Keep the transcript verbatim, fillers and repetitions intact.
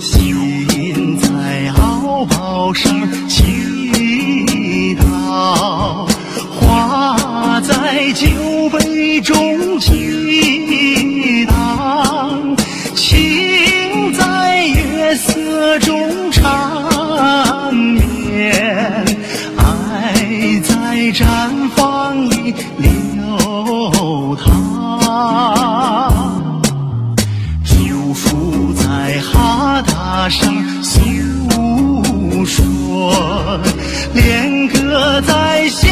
心在敖包上祈祷，花在酒杯中激荡，情在月色中缠绵，爱在毡房里流淌，酒壶在哈达上诉说，恋歌在弦